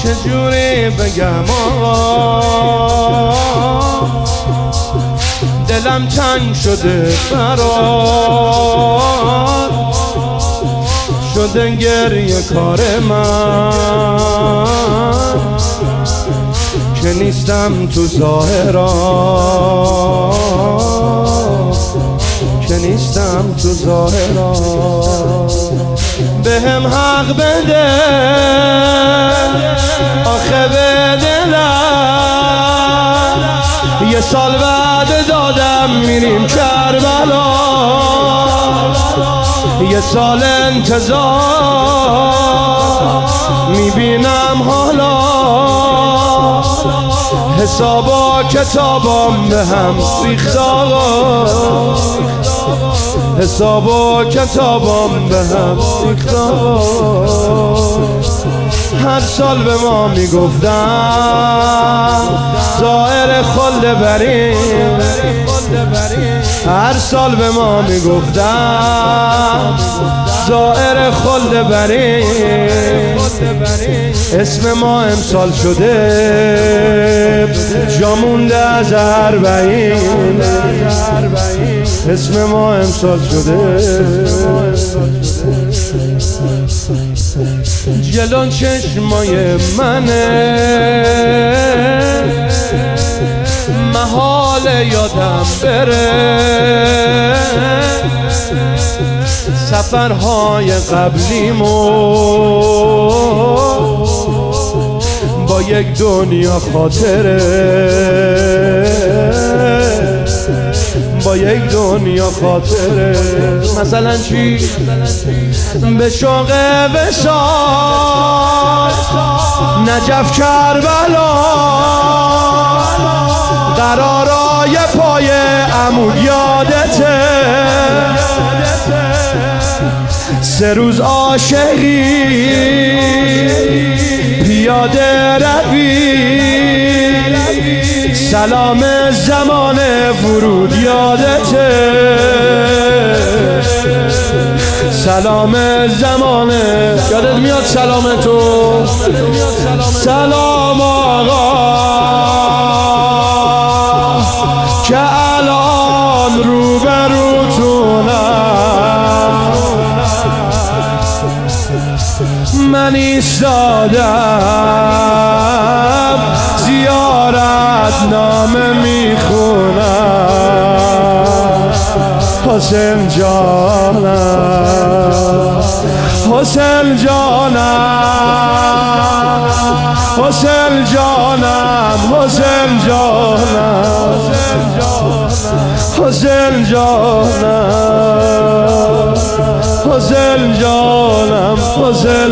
چجوری بگم آقا، دلم تنگ شده برات، شده گریه کار من که نیستم تو ظاهرات، که نیستم تو ظاهرات. بهم حق بده آخه به دلم، یه سال وعده دادم میریم کربلا، یه سال انتظار میبینم حالا، حسابا کتابام به هم ریخت آقا، حسابا کتابام به هم ریخت آقا. هر سال به ما میگفتن زائر خلد بریم، هر سال به ما میگفتن زائر خلد بریم، اسم ما امسال شده جا مونده از 40، اسم ما امسال شده. جلو چشمای منه محال یادم بره، سفرهای قبلیمو با یک دنیا خاطره، با یک دنیا خاطره. مثلا چی؟ به شوق وصال نجف کربلا، قرارای پای عمو یادته، 3 روز عاشقی پیاده روی، سلام زمان ورود یادته، سلام زمان یادت میاد سلام تو؟ سلام آقا که الان روبروتونم، من ایستادم زیارت نامه میخونم، حسین جانم، حسین جانم، حسین جانم، حسین جانم، حسین جانم، حسین جانم، حسین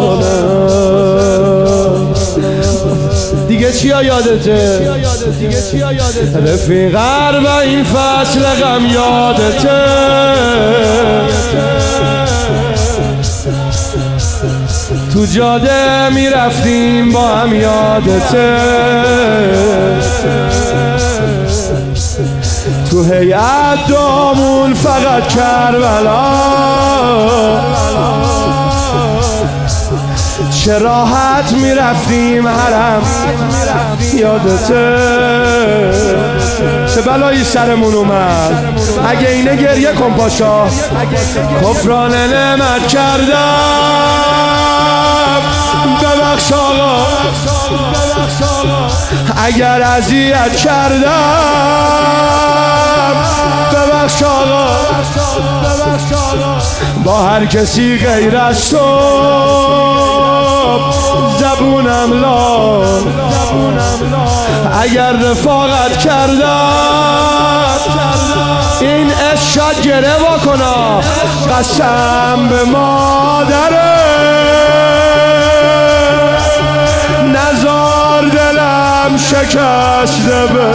جانم. دیگه چیا یادته؟ رفیق و این فصل غم یادته، تو جاده میرفتیم با هم یادته، تو هیئت دامون فقط کربلا، چه راحت میرفتیم حرم یادته، چه بلایی سرمون اومد. اگه اینه گریه کن پاشا، کفران نعمت کردم ببخش آقا، اگر اذیت کردم ببخش آقا، با هر کسی غیر از تو زبونم لال، اگر رفاقت کردم این عشق گره واکنا، قسم به مادره نزار دلم شکسته به،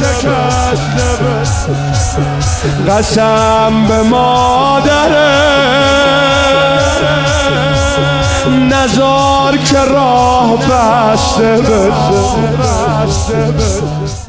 قسم به مادره نزار که راه بسته بشه.